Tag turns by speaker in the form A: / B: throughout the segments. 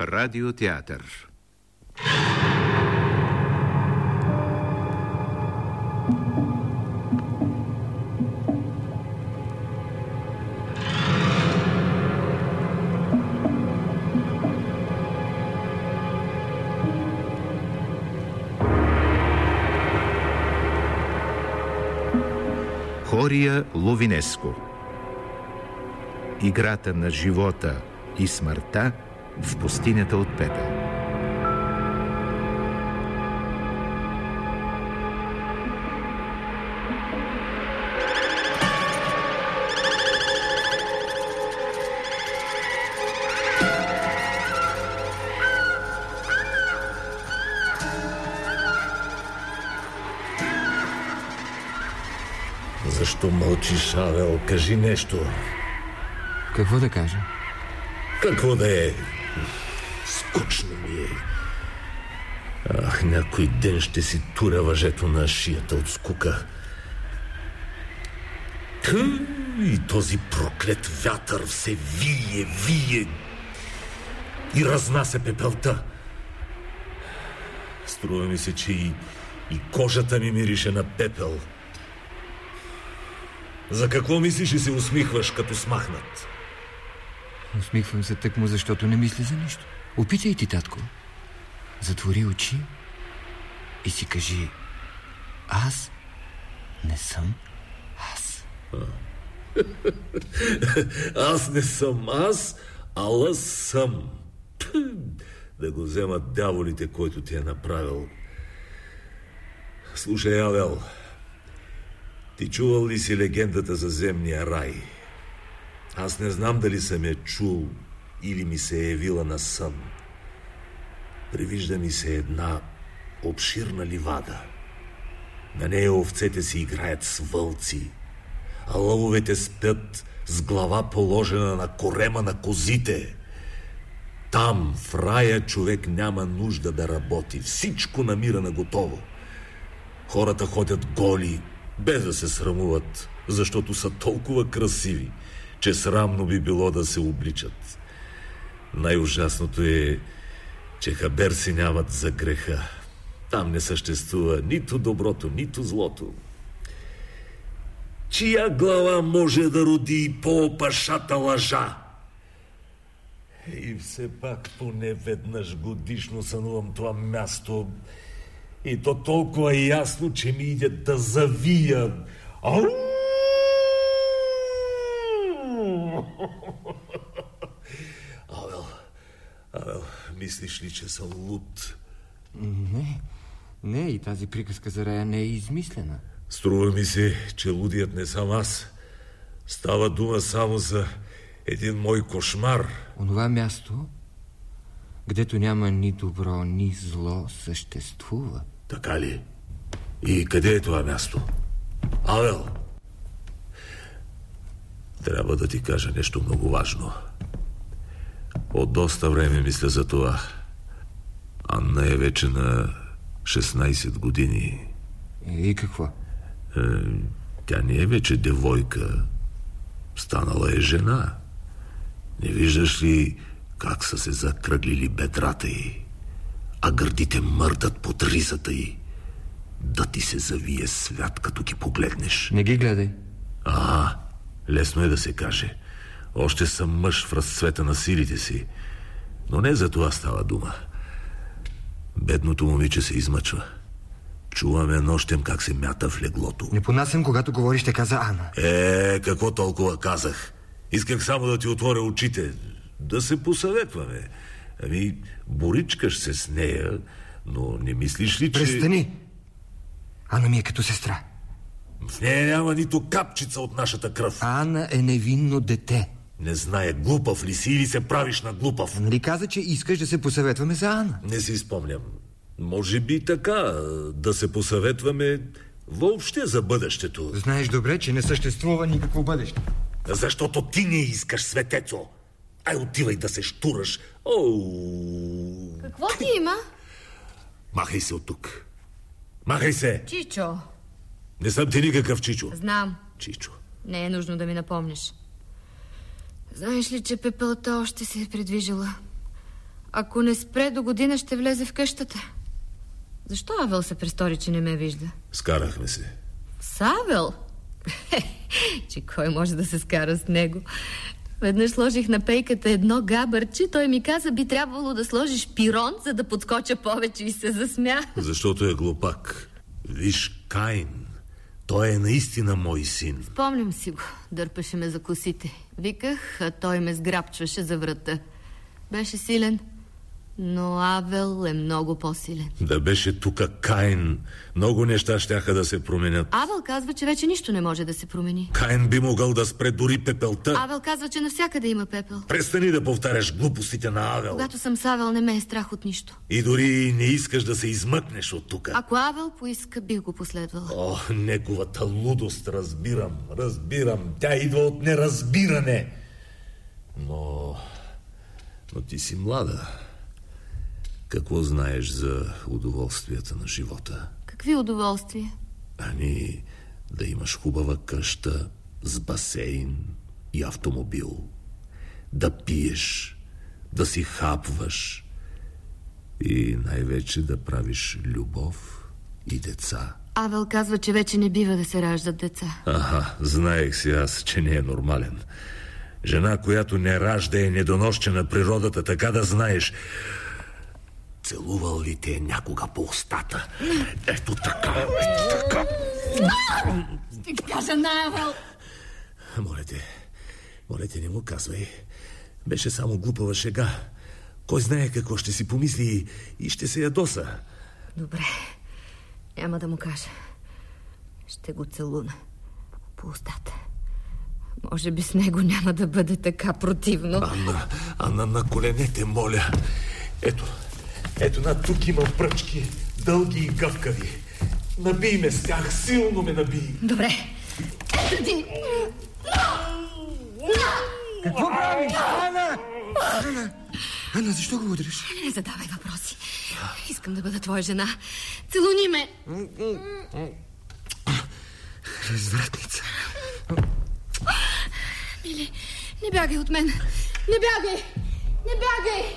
A: Радиотеатър. Хория Ловинеско. Играта на живота и смъртта в пустинята от пепел.
B: Защо мълчиш, Авел? Кажи нещо.
C: Какво да кажа?
B: Какво да е? Скучно ми е. Ах, някой ден ще си туря въжето на шията от скука. И този проклет вятър все вие и разнася пепелта. Струва ми се, че и кожата ми мирише на пепел. За какво мислиш и се усмихваш, като смахнат?
C: Усмихвам се тъкмо, защото не мисля за нищо. Опитай ти, татко. Затвори очи и си кажи: аз не съм аз.
B: Аз не съм аз, ала съм. Да го вземат дяволите, който ти е направил. Слушай, Авел, ти чувал ли си легендата за земния рай? Аз не знам дали съм я чул или ми се е явила на сън. Привижда ми се една обширна ливада. На нея овцете си играят с вълци, а лъвовете спят с глава положена на корема на козите. Там, в рая, човек няма нужда да работи. Всичко намира на готово. Хората ходят голи, без да се срамуват, защото са толкова красиви, че срамно би било да се обличат. Най-ужасното е, че хабер си нямат за греха. Там не съществува нито доброто, нито злото. Чия глава може да роди по-опашата лъжа? И все пак поне веднъж годишно сънувам това място. И то толкова ясно, че ми иде да завия. Ау! Авел, мислиш ли, че съм луд?
C: Не, и тази приказка за рая не е измислена.
B: Струва ми се, че лудият не съм аз. Става дума само за един мой кошмар.
C: Онова място, гдето няма ни добро, ни зло, съществува.
B: Така ли? И къде е това място? Авел, трябва да ти кажа нещо много важно. От доста време мисля за това. Анна е вече на 16 години.
C: И какво?
B: Тя не е вече девойка. Станала е жена. Не виждаш ли как са се закръглили бедрата й, а гърдите мърдат под ризата й? Да ти се завие свят, като ги погледнеш.
C: Не ги гледай.
B: Лесно е да се каже. Още съм мъж в разцвета на силите си. Но не за това става дума. Бедното момиче се измъчва. Чуваме нощем как се мята в леглото.
C: Не понасям, когато говориш така за Ана.
B: Какво толкова казах? Исках само да ти отворя очите. Да се посъветваме. Боричкаш се с нея, но не мислиш ли, че...
C: Престани! Ана ми е като сестра.
B: В нея няма нито капчица от нашата кръв.
C: Ана е невинно дете.
B: Не знае, глупав ли си или се правиш на глупав?
C: Нали каза, че искаш да се посъветваме за Ана?
B: Не си спомням. Може би така, да се посъветваме въобще за бъдещето.
C: Знаеш добре, че не съществува никакво бъдеще.
B: Защото ти не искаш, светецо. Ай, отивай да се щураш.
D: Какво ти има?
B: Махай се от тук. Махай се.
D: Чичо.
B: Не съм ти никакъв Чичо.
D: Знам.
B: Чичо.
D: Не е нужно да ми напомниш. Знаеш ли, че пепелта още се е придвижила? Ако не спре до година, ще влезе в къщата. Защо Авел се престори, че не ме вижда?
B: Скарахме се.
D: С Авел? Че кой може да се скара с него? Веднъж сложих на пейката едно габърче. Той ми каза, би трябвало да сложиш пирон, за да подскоча повече, и се засмя.
B: Защото е глупак. Виж Каин. Той е наистина мой син.
D: Спомням си го. Дърпаше ме за косите. Виках, а той ме сграбчваше за врата. Беше силен, но Авел е много по-силен.
B: Да беше тука Каин, много неща щяха да се променят.
D: Авел казва, че вече нищо не може да се промени.
B: Каин би могъл да спре дори пепелта.
D: Авел казва, че навсякъде има пепел.
B: Престани да повтаряш глупостите на Авел.
D: Когато съм с Авел, не ме е страх от нищо.
B: И дори не искаш да се измъкнеш от тука.
D: Ако Авел поиска, бих го последвала.
B: О, неговата лудост, разбирам. Тя идва от неразбиране. Но ти си млада. Какво знаеш за удоволствията на живота?
D: Какви удоволствия?
B: Ами, да имаш хубава къща с басейн и автомобил. Да пиеш, да си хапваш и най-вече да правиш любов и деца.
D: Авел казва, че вече не бива да се раждат деца.
B: Знаех си аз, че не е нормален. Жена, която не ражда, е недоносче на природата, така да знаеш. Целувал ли те някога по устата? Ето така.
D: Ще кажа на Авел.
B: Моля те, не му казвай. Беше само глупава шега. Кой знае какво ще си помисли и ще се ядоса.
D: Добре, няма да му кажа. Ще го целуна по устата. Може би с него няма да бъде така противно.
B: Анна, на коленете, моля. Ето на тук има пръчки, дълги и гъвкави. Набий ме с тях, силно ме набий.
D: Добре. Ето ти.
C: Какво правиш? Ана, защо го удриш?
D: Не задавай въпроси. Искам да бъда твоя жена. Целуни ме.
C: Развратница.
D: Мили, не бягай от мен. Не бягай. Не бягай.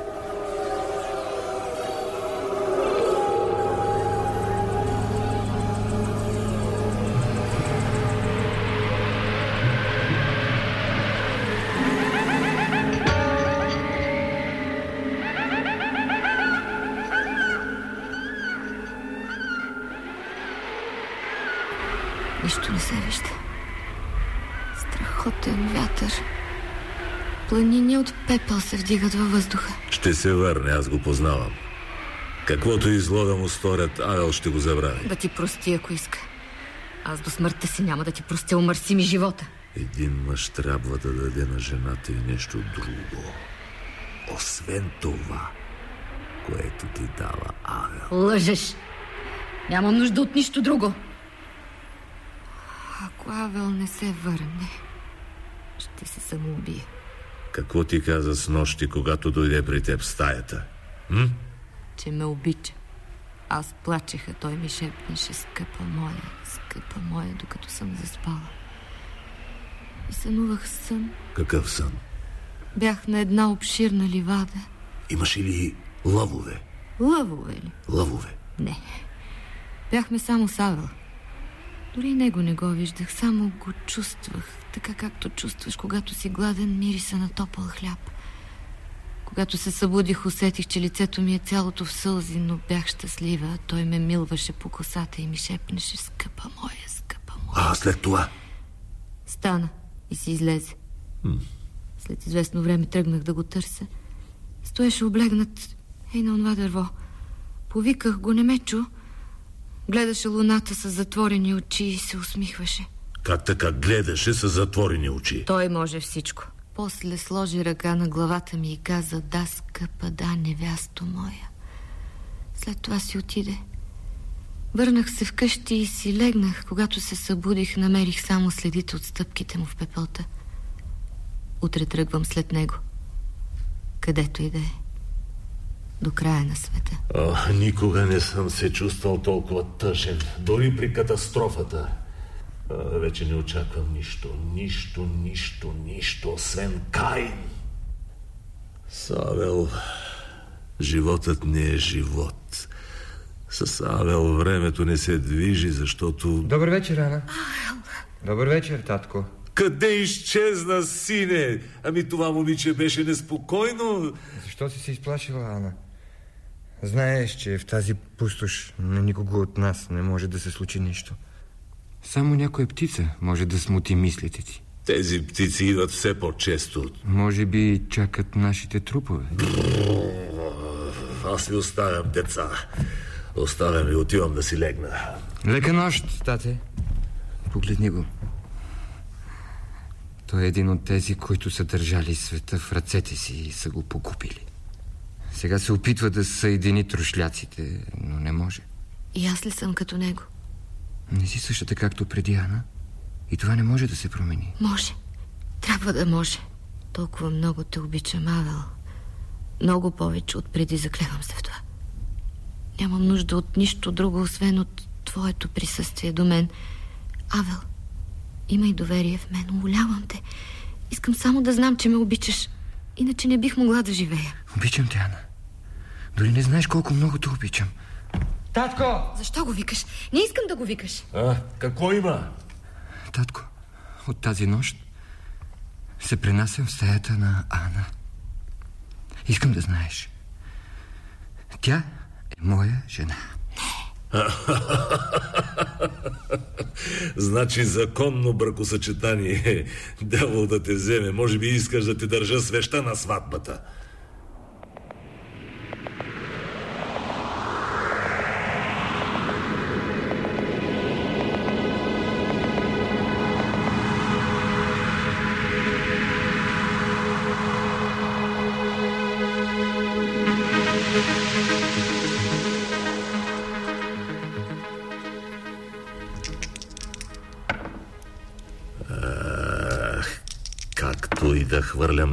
D: Нищо не се вижда. Страхотен вятър. Планини от пепел се вдигат във въздуха.
B: Ще се върне, аз го познавам. Каквото и зло да му сторят, Авел ще го забрави.
D: Да ти прости, ако иска. Аз до смъртта си няма да ти простя, умърси ми живота.
B: Един мъж трябва да даде на жената и нещо друго. Освен това, което ти дава Авел.
D: Лъжеш. Нямам нужда от нищо друго. Ако Авел не се върне, ще се самоубие.
B: Какво ти каза с нощи, когато дойде при теб в стаята?
D: Че ме обича. Аз плачеха, той ми шепнеше: скъпа моя, докато съм заспала. И сънувах сън.
B: Какъв сън?
D: Бях на една обширна ливада.
B: Имаш ли лъвове?
D: Лъвове ли?
B: Лъвове.
D: Не. Бяхме само с Авел. Дори него не го виждах, само го чувствах. Така както чувстваш, когато си гладен, мириса на топъл хляб. Когато се събудих, усетих, че лицето ми е цялото в сълзи, но бях щастлива. Той ме милваше по косата и ми шепнеше: скъпа моя.
B: А след това?
D: Стана и си излезе. След известно време тръгнах да го търся. Стоеше облегнат на онова дърво. Повиках го, не ме чу. Гледаше луната с затворени очи и се усмихваше.
B: Как така гледаше с затворени очи?
D: Той може всичко. После сложи ръка на главата ми и каза: да, скъпа, да, невясто моя. След това си отиде. Върнах се вкъщи и си легнах. Когато се събудих, намерих само следите от стъпките му в пепелта. Утре тръгвам след него. Където и да е. До края на света.
B: Никога не съм се чувствал толкова тъжен. Дори при катастрофата. Вече не очаквам нищо, освен Каин. С Авел Животът не е живот. С Авел времето не се движи, защото...
C: Добър вечер, Ана. Добър вечер, татко.
B: Къде изчезна, сине? Ами това момиче беше неспокойно.
C: Защо си се изплашила, Ана? Знаеш, че в тази пустош на никого от нас не може да се случи нищо. Само някоя птица може да смути мислите ти.
B: Тези птици идват все по-често.
C: Може би чакат нашите трупове.
B: Аз ви оставям, деца. Оставям и отивам да си легна.
C: Лека нощ, тате. Погледни го. Той е един от тези, които са държали света в ръцете си и са го покупили. Сега се опитва да съедини трошляците, но не може.
D: И аз ли съм като него?
C: Не си същата както преди, Ана. И това не може да се промени.
D: Може. Трябва да може. Толкова много те обичам, Авел. Много повече от преди, заклевам се в това. Нямам нужда от нищо друго, освен от твоето присъствие до мен. Авел, имай доверие в мен, умолявам те. Искам само да знам, че ме обичаш. Иначе не бих могла да живея.
C: Обичам те, Ана. Дори не знаеш колко много те обичам. Татко!
D: Защо го викаш? Не искам да го викаш.
B: Какво има?
C: Татко, от тази нощ се пренасям в стаята на Ана. Искам да знаеш. Тя е моя жена.
B: Значи законно бракосъчетание. Дявол да те вземе. Може би искаш да те държа свеща на сватбата. Както и да хвърлям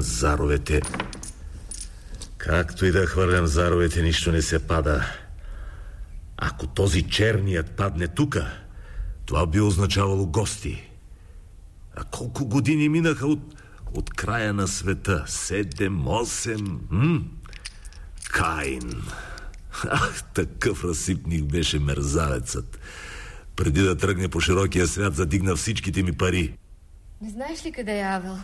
B: заровете, нищо не се пада. Ако този черният падне тука, това би означавало гости. А колко години минаха от края на света? 7-8? Каин. Ах, такъв разсипник беше мерзавецът. Преди да тръгне по широкия свят, задигна всичките ми пари.
D: Не знаеш ли къде е Авел?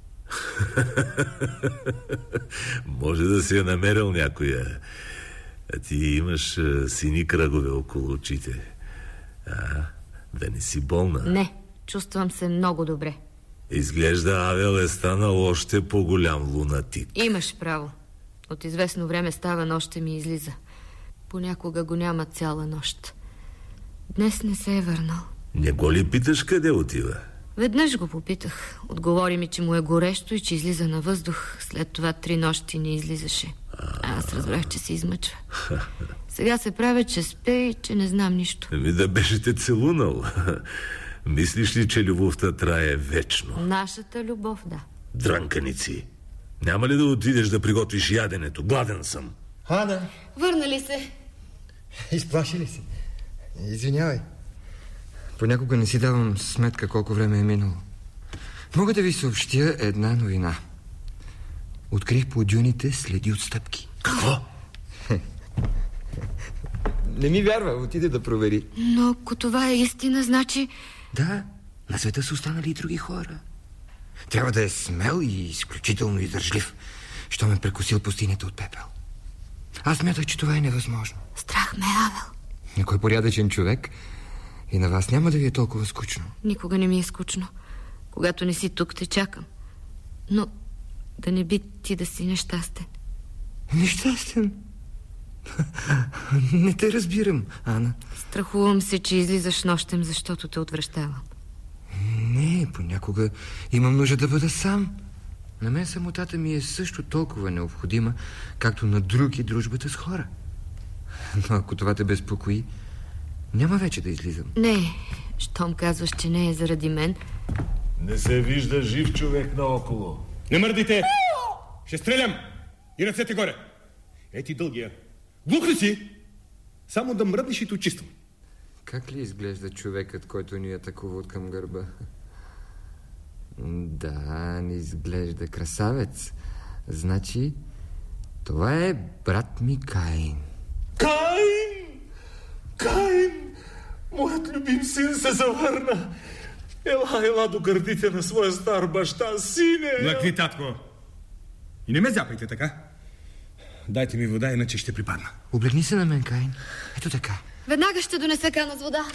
B: Може да си е намерил някоя. А ти имаш сини кръгове около очите. Да не си болна?
D: Не, чувствам се много добре.
B: Изглежда Авел е станал още по-голям лунатик.
D: Имаш право. От известно време става нощ и ми излиза. Понякога го няма цяла нощ. Днес не се е върнал. Не
B: го ли питаш къде отива?
D: Веднъж го попитах. Отговори ми, че му е горещо и че излиза на въздух. След това 3 нощи не излизаше. Аз разбрах, че се измъчва. Сега се правя, че спе и че не знам нищо.
B: Да беше те целунал. Мислиш ли, че любовта трае вечно?
D: Нашата любов, да.
B: Дрънканици. Няма ли да отидеш да приготвиш яденето? Гладен съм.
C: Ана!
D: Върна ли се?
C: Изплаши ли си? Извинявай. Понякога не си давам сметка колко време е минало. Мога да ви съобщя една новина. Открих по дюните следи от стъпки.
B: Какво?
C: Не ми вярва, отиде да провери.
D: Но ако това е истина, значи...
C: Да, на света са останали и други хора. Трябва да е смел и изключително издържлив, що ме прекусил пустинята от пепел. Аз смятах, че това е невъзможно.
D: Страх ме, Авел.
C: Някой порядъчен човек и на вас няма да ви е толкова скучно.
D: Никога не ми е скучно. Когато не си тук, те чакам. Но да не би ти да си нещастен.
C: Нещастен? Не те разбирам, Ана.
D: Страхувам се, че излизаш нощем, защото те отвръщавам.
C: Не, понякога имам нужда да бъда сам. На мен самотата ми е също толкова необходима, както на други дружбата с хора. Но ако това те безпокои, няма вече да излизам.
D: Не, щом казваш, че не е заради мен.
B: Не се вижда жив човек наоколо.
E: Не мърдайте! Ще стрелям! И ръцете горе! Ети дългия. Глух ли си? Само да мръднеш и те очиствам.
C: Как ли изглежда човекът, който ни атакува от към гърба? Да, не изглежда красавец. Значи Това е брат ми Каин.
B: Каин! Каин! Моят любим син се завърна. Ела до гърдите на своя стар баща, сине!
E: Млъкни, татко! И не ме зяпайте така. Дайте ми вода, иначе ще припадна.
C: Облегни се на мен, Каин. Ето така.
D: Веднага ще донеса кана с вода.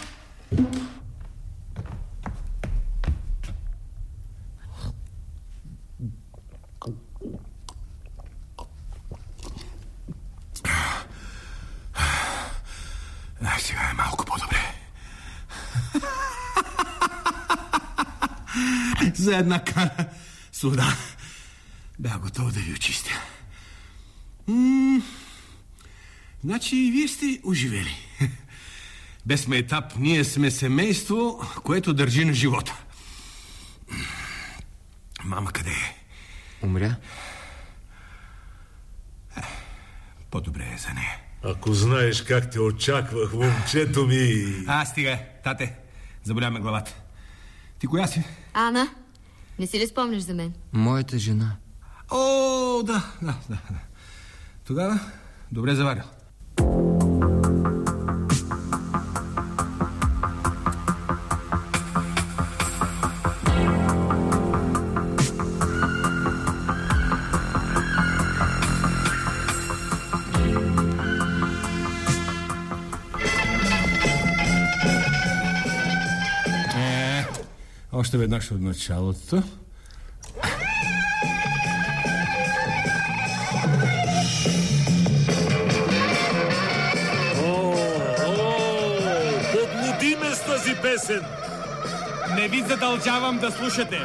E: Сега е малко по-добре. За една кана с вода бях готов да ви очистя. Значи и вие сте оживели. Без Майтап ние сме семейство, което държи на живота. Мама къде е?
C: Умря?
E: По-добре е за нея.
B: Ако знаеш как те очаквах, момчето ми...
E: Стига, тате. Заболя ме главата. Ти коя си?
D: Ана, не си ли спомняш за мен?
C: Моята жена.
E: О, да. Тогава, добре заварил. Още веднъж от началото.
B: Подлуди ме с тази песен!
E: Не ви задължавам да слушате.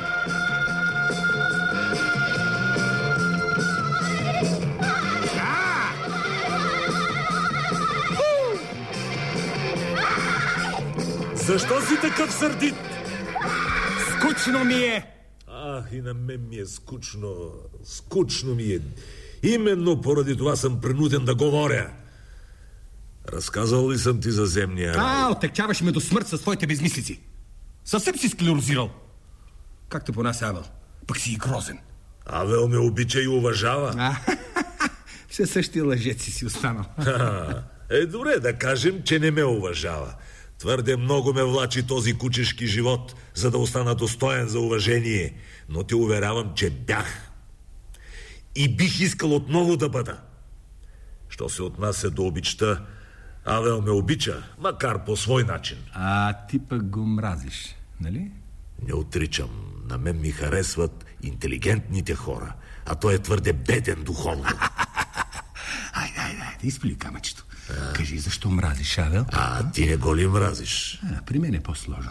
B: Защо си такъв сърдит?
E: Скучно ми е.
B: И на мен ми е скучно. Скучно ми е. Именно поради това съм принуден да говоря. Разказал ли съм ти за земния рай?
E: Отекчаваш ме до смърт със своите безмислици. Съвсем си склерозирал. Както по нас Авел. Пък си и грозен.
B: Авел ме обича и уважава.
E: Все същия лъжец си останал.
B: Добре, да кажем, че не ме уважава. Твърде много ме влачи този кучешки живот, за да остана достоен за уважение. Но те уверявам, че бях. И бих искал отново да бъда. Що се отнася до обичта, Авел ме обича, макар по свой начин.
E: Ти пък го мразиш, нали?
B: Не отричам. На мен ми харесват интелигентните хора, а той е твърде беден духовно.
E: Айде, изпили камъчето. Кажи, защо мразиш Авел?
B: Ти не го ли мразиш?
E: При мен е по-сложно.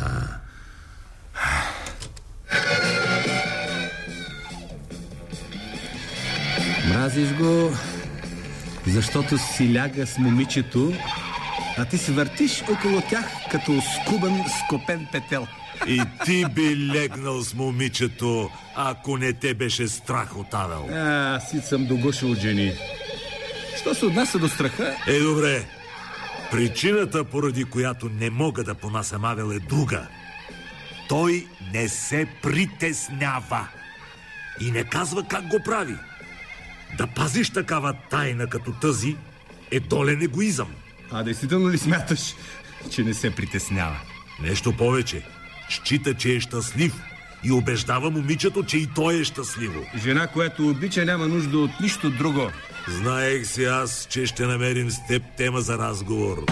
E: Мразиш го, защото си ляга с момичето, а ти се въртиш около тях като скубан скопен петел.
B: И ти би легнал с момичето, ако не те беше страх от Авел.
E: Сит съм до гуша от жени. Що се отнася до страха?
B: Добре. Причината, поради която не мога да понасям Авел, е друга. Той не се притеснява и не казва как го прави. Да пазиш такава тайна като тази е долен егоизъм.
E: Действително ли смяташ, че не се притеснява?
B: Нещо повече. Счита, че е щастлив и убеждава момичето, че и той е щастливо.
E: Жена, която обича, няма нужда от нищо друго.
B: Знаех си аз, че ще намерим с теб тема за разговор.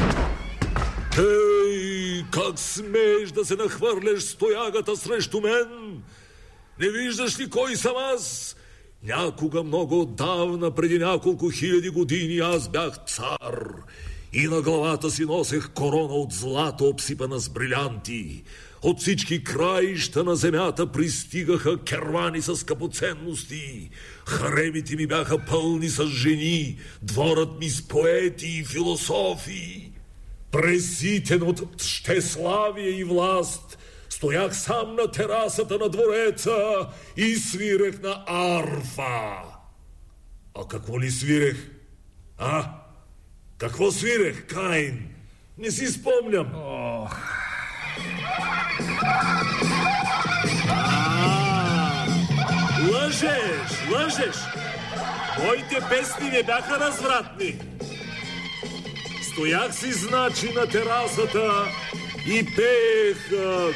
B: Как смееш да се нахвърляш с тоягата срещу мен? Не виждаш ли кой съм аз? Някога много отдавна, преди няколко хиляди години, аз бях цар и на главата си носех корона от злато, обсипана с брилянти. От всички краища на земята пристигаха кервани с скъпоценности. Харемите ми бяха пълни с жени, дворът ми с поети и философи. Преситен от щеславие и власт, стоях сам на терасата на двореца и свирех на арфа. Какво ли свирех? Какво свирех, Каин? Не си спомням. Лъжеш! Твоите песни не бяха развратни. Стоях си, значи, на терасата и пеех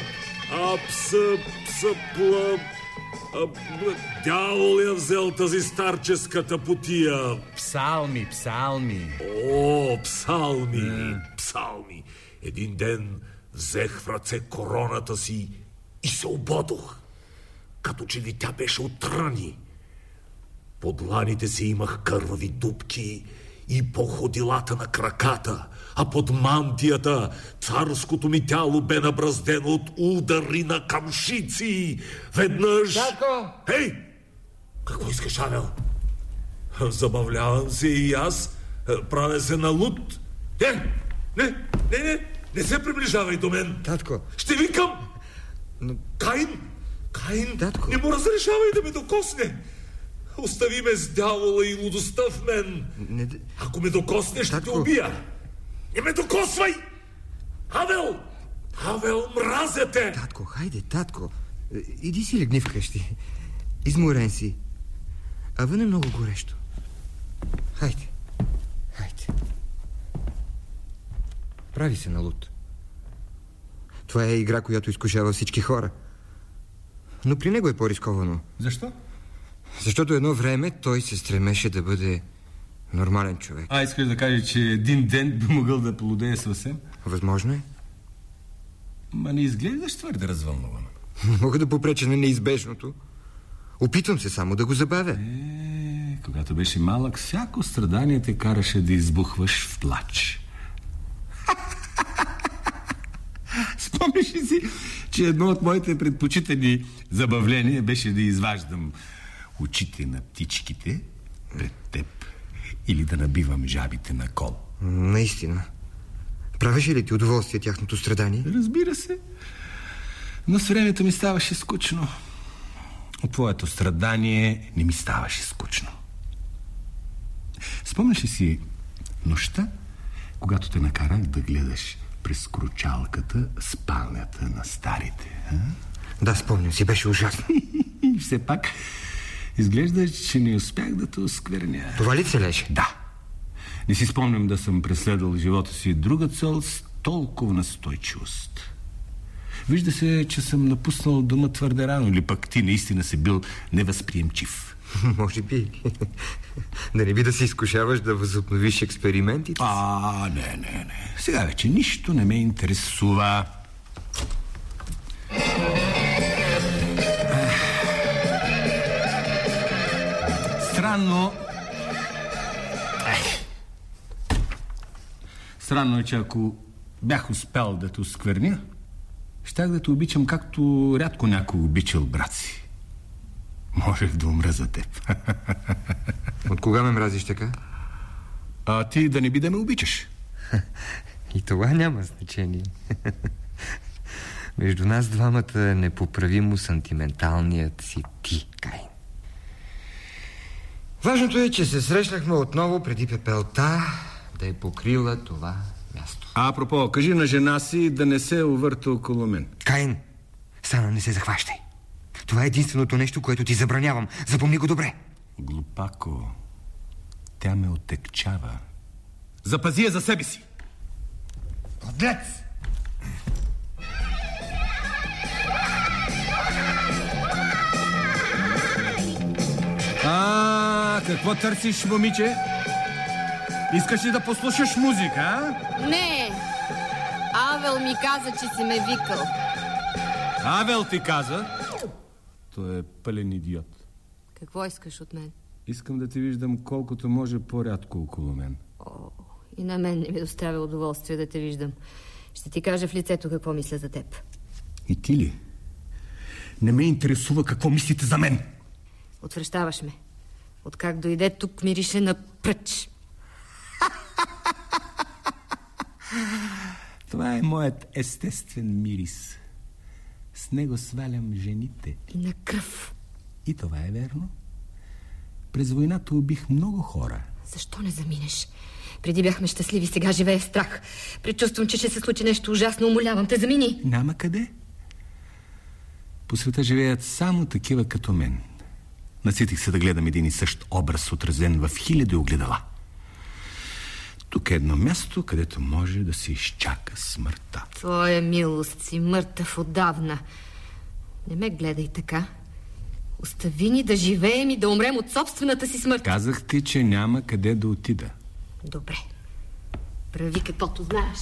B: дявол я взел тази старческата потия.
E: Псалми.
B: О, псалми. Един ден взех в ръце короната си и се ободох, като че ли тя беше от рани. По дланите си имах кървави дупки и по ходилата на краката, а под мантията царското ми тяло бе набраздено от удари на камшици. Веднъж...
C: Татко!
B: Ей! Какво искаш, Авел? Забавлявам се и аз. Правя се на луд. Не се приближавай до мен.
C: Татко!
B: Ще викам!
C: Но...
B: Каин!
C: Татко!
B: Не му разрешавай да ме докосне! Остави ме с дявола и лудостта в мен. Ако ме докоснеш, ще те убия. Не ме докосвай! Авел, мразя те!
C: Татко, хайде, татко. Иди си легни вкъщи. Изморен си. А вън е много горещо. Хайде. Прави се на луд. Това е игра, която изкушава всички хора. Но при него е по-рисковано.
E: Защо?
C: Защото едно време той се стремеше да бъде нормален човек.
E: Искаш да кажеш, че един ден би могъл да плодее съвсем?
C: Възможно е.
E: Ма не изглеждаш твърде развълнуван.
C: Не мога да попреча на неизбежното. Опитвам се само да го забавя.
E: Когато беше малък, всяко страдание те караше да избухваш в плач. Спомниш ли си, че едно от моите предпочитани забавления беше да изваждам очите на птичките пред теб или да набивам жабите на кол?
C: Наистина. Правеше ли ти удоволствие тяхното страдание?
E: Разбира се. Но с времето ми ставаше скучно. От твоето страдание не ми ставаше скучно. Спомняш ли си нощта, когато те накарах да гледаш през кручалката спалнята на старите?
C: Да, спомням си, беше ужасно.
E: И все пак изглежда, че не успях да те оскверня.
C: Това ли целеше?
E: Да. Не си спомням да съм преследвал живота си друга цел с толкова настойчивост. Вижда се, че съм напуснал дома твърде рано, или пък ти наистина си бил невъзприемчив.
C: Може би. Да не би да се изкушаваш да възобновиш експериментите си?
E: Не. Сега вече нищо не ме интересува. Странно е, че ако бях успял да те оскверня, щях да те обичам както рядко някой обичал брат си. Можех да умра за теб.
C: От кога ме мразиш така?
E: А ти да не би да ме обичаш.
C: И това няма значение. Между нас двамата е непоправимо сантименталният си ти, Каин. Важното е, че се срещнахме отново преди пепелта да е покрила това място.
E: Апропо, кажи на жена си да не се увърта около мен.
C: Каин, стана, не се захващай. Това е единственото нещо, което ти забранявам. Запомни го добре.
E: Глупако, тя ме отекчава. Запази я за себе си.
C: Подлец!
E: Какво търсиш, момиче? Искаш ли да послушаш музика, а?
D: Не! Авел ми каза, че си ме викал.
E: Авел ти каза? Той е пълен идиот.
D: Какво искаш от мен?
E: Искам да те виждам колкото може по-рядко около мен.
D: И на мен не ми доставя удоволствие да те виждам. Ще ти кажа в лицето какво мисля за теб.
E: И ти ли? Не ме интересува какво мислите за мен.
D: Отвръщаваш ме. Откак дойде тук мирише на пръч.
E: Това е моят естествен мирис. С него свалям жените.
D: И на кръв.
E: И това е верно. През войната убих много хора.
D: Защо не заминеш? Преди бяхме щастливи, сега живее страх. Предчувствам, че ще се случи нещо ужасно. Умолявам те, замини.
E: Няма къде. По света живеят само такива като мен. Наситих се да гледам един и същ образ, отразен в хиляди огледала. Тук е едно място, където може да се изчака смъртта.
D: Твоя милост, си мъртъв отдавна. Не ме гледай така. Остави ни да живеем и да умрем от собствената си смърт.
E: Казах ти, че няма къде да отида.
D: Добре. Прави каквото знаеш.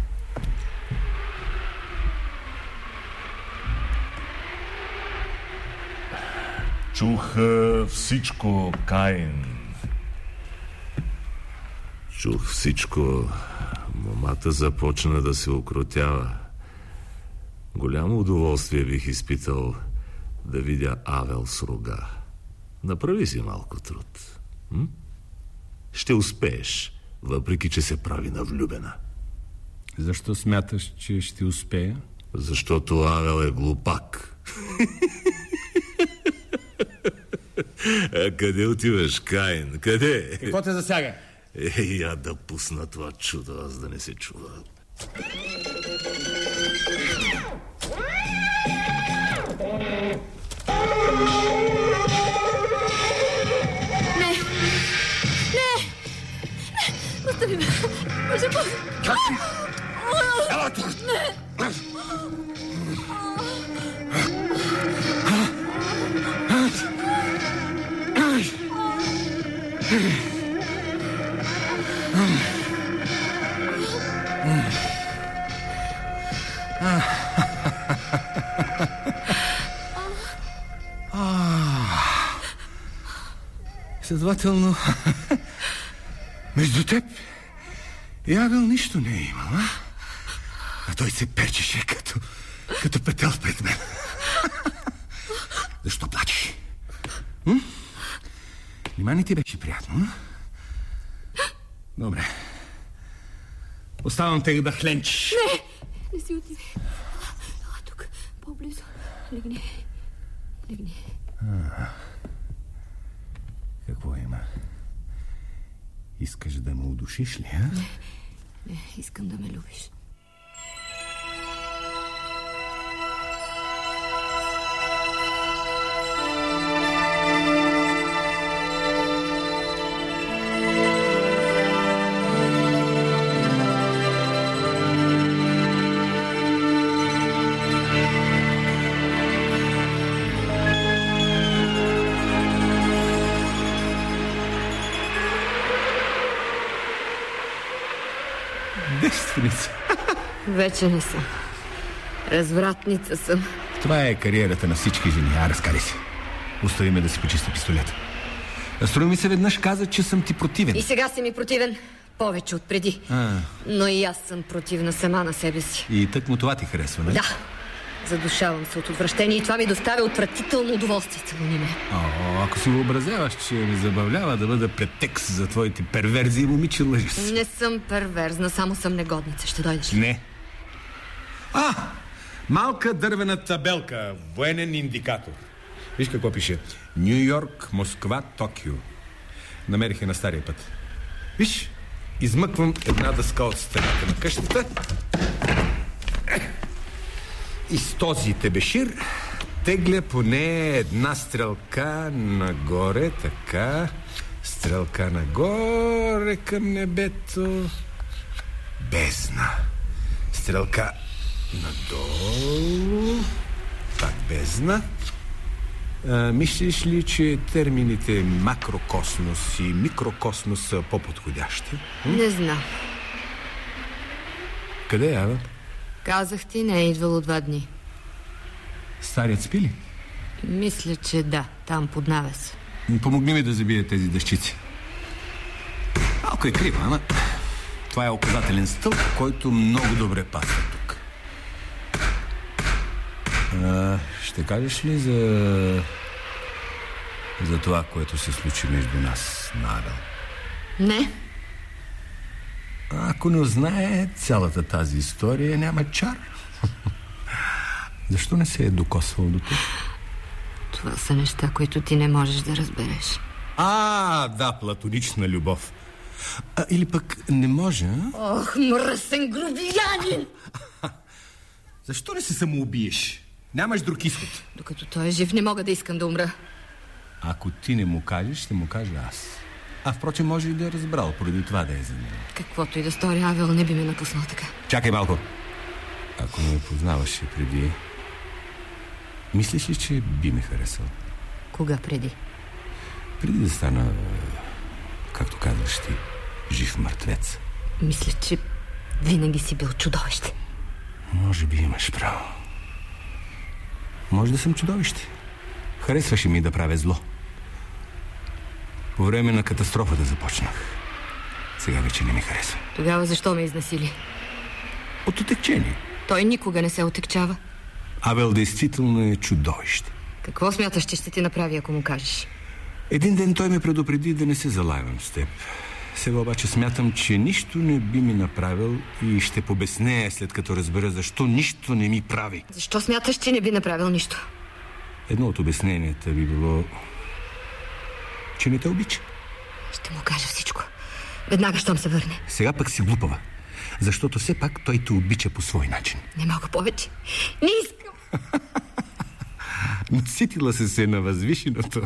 B: Чух всичко, Каин. Чух всичко. Момата започна да се укротява. Голямо удоволствие бих изпитал да видя Авел с рога. Направи си малко труд. Ще успееш, въпреки че се прави навлюбена.
E: Защо смяташ, че ще успея?
B: Защото Авел е глупак. А къде отиваш, Каин? Къде?
E: Какво те засяга?
B: Я да пусна това чудо, аз да не се чува.
D: Не! Остави ме! Боже, Боже!
E: Ела тук! Следователно, между теб и Авел нищо не е имал, а? А той се перчеше като петел пред мен. Защо плачеш? Нима не ти беше приятно, а? Добре. Оставам те да хленчиш.
D: Не си отиде. Тук, по-близо. Легни.
E: Какво има? Искаш да ме удушиш ли, а?
D: Не, искам да ме любиш.
E: Девственица.
D: Вече не съм. Развратница съм.
E: Това е кариерата на всички жени. Разкари се. Остави ме да си почисти пистолета. Струва ми се веднъж каза, че съм ти противен.
D: И сега си ми противен. Повече от преди. Но и аз съм противна сама на себе си.
E: И тъкмо това ти харесва, не?
D: Да. Задушавам се от отвращение и това ми доставя отвратително удоволствие. Целуни ме.
E: Ако си въобразяваш, че ми забавлява да бъда претекст за твоите перверзии, момиче, лъжиш се.
D: Не съм перверзна, само съм негодница. Ще дойдеш ли?
E: Не. Малка дървена табелка. Военен индикатор. Виж какво пише. Ню Йорк, Москва, Токио. Намерих я на стария път. Виж, измъквам една дъска от стената на къщата и с този тебешир тегля поне една стрелка нагоре, така. Стрелка нагоре към небето. Бездна. Стрелка надолу. Пак бездна. Мислиш ли, че термините макрокосмос и микрокосмос са по-подходящи?
D: Не знам.
E: Къде е, Авел?
D: Казах ти, не е идвало 2 дни.
E: Старият спи ли?
D: Мисля, че да, там под навес.
E: Помогни ми да забия тези дъщици. Малко е криво, ама това е указателен стълб, който много добре пасва тук. Ще кажеш ли за това, което се случи между нас, Авел?
D: Не.
E: Ако не узнае цялата тази история, няма чар. Защо не се е докосвал до тук?
D: Това са неща, които ти не можеш да разбереш.
E: Да, платонична любов. Или пък не може, а?
D: Ох, мръсен грубиянин!
E: Защо не се самоубиеш? Нямаш друг изход.
D: Докато той е жив, не мога да искам да умра.
E: Ако ти не му кажеш, ще му кажа аз. А впрочем, може и да е разбрал, поради това да е за него.
D: Каквото и да стори, Авел не би ме напуснал така.
E: Чакай малко. Ако ме познаваше преди, мислиш ли, че би ме харесал?
D: Кога преди?
E: Преди да стана, както казваш ти, жив мъртвец.
D: Мисля, че винаги си бил чудовище.
E: Може би имаш право. Може да съм чудовище. Харесваше ми да правя зло. По време на катастрофата започнах. Сега вече не ми харесва.
D: Тогава защо ме изнасили?
E: От отекчение.
D: Той никога не се отекчава.
E: Авел действително е чудовище.
D: Какво смяташ, че ще ти направи, ако му кажеш?
E: Един ден той ме предупреди да не се залайвам с теб. Сега обаче смятам, че нищо не би ми направил и ще побеснея, след като разбера защо нищо не ми прави.
D: Защо смяташ, че не би направил нищо?
E: Едно от обясненията би било, че не те обича.
D: Ще му кажа всичко. Веднага, щом се върне.
E: Сега пък си глупава, защото все пак той те обича по свой начин.
D: Не мога повече. Не искам.
E: Наситила се на възвишеното.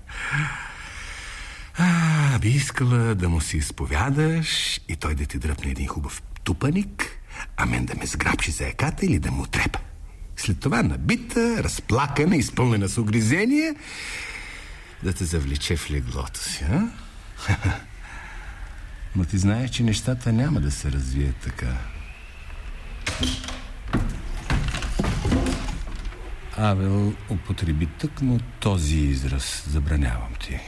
E: Би искала да му се изповядаш и той да ти дръпне един хубав тупаник, а мен да ме сграбчи за яката или да му трепа. След това набита, разплакана, изпълнена с угризение, да те завлече в леглото си, а? Но ти знаеш, че нещата няма да се развият така. Авел употреби тъкмо този израз. Забранявам ти.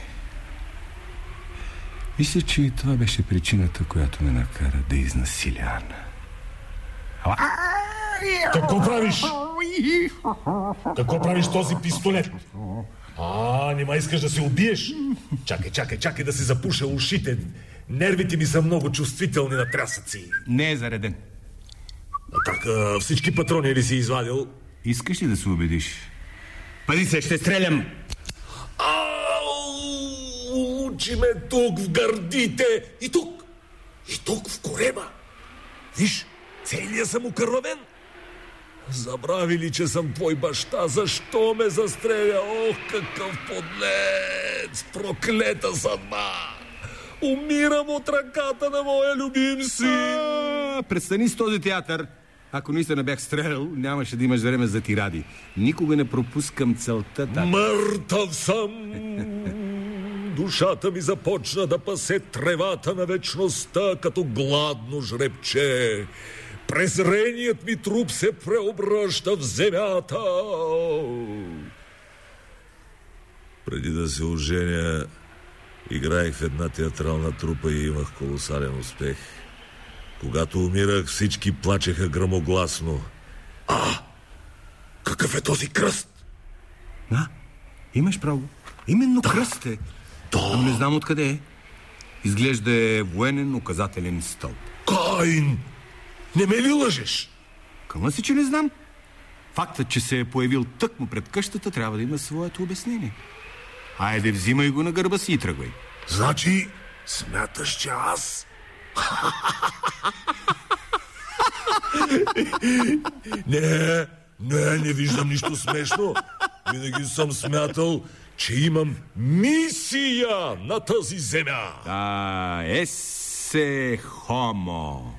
E: Мисля, че и това беше причината, която ме накара да изнасиля Анна.
B: Какво правиш? Какво правиш този пистолет? Нима искаш да се убиеш? Чакай да си запуша ушите. Нервите ми са много чувствителни на трясъци.
E: Не е зареден.
B: Как, всички патрони ли си извадил?
E: Искаш ли да се убедиш? Пази се, ще стрелям!
B: Учи ме тук в гърдите! И тук в корема! Виж, целият съм окървавен! Забрави ли, че съм твой баща? Защо ме застреля? Ох, какъв подлец! Проклета съдба! Умирам от ръката на моя любим син!
E: Престани с този театър! Ако наистина бях стрелял, нямаше да имаш време за тиради. Никога не пропускам целта.
B: Мъртъв съм! Душата ми започна да пасе тревата на вечността, като гладно жребче. Презреният ми труп се преобръща в земята. Преди да се оженя, играех в една театрална трупа и имах колосален успех. Когато умирах, всички плачеха гръмогласно. Какъв е този кръст?
E: Имаш право. Именно кръст е. Но не знам откъде е. Изглежда е военен указателен стълб.
B: Каин! Не ме ли лъжеш?
E: Къмна си, че не знам. Фактът, че се е появил тъкмо пред къщата, трябва да има своето обяснение. Айде, взимай го на гърба си и тръгвай.
B: Значи, смяташ, че аз... Не виждам нищо смешно. Винаги съм смятал, че имам мисия на тази земя.
E: Есе хомо.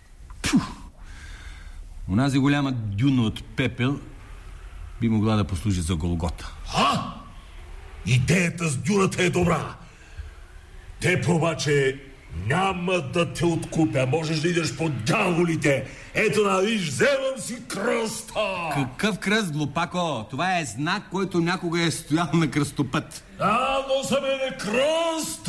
E: Унази голяма дюна от пепел би могла да послужи за Голгота.
B: Идеята с дюната е добра. Теб обаче няма да те откупя. Можеш да идеш по дяволите. Ето, виж, вземам си кръста.
E: Какъв кръст, глупако? Това е знак, който някога е стоял на кръстопът.
B: Но за мен е кръст.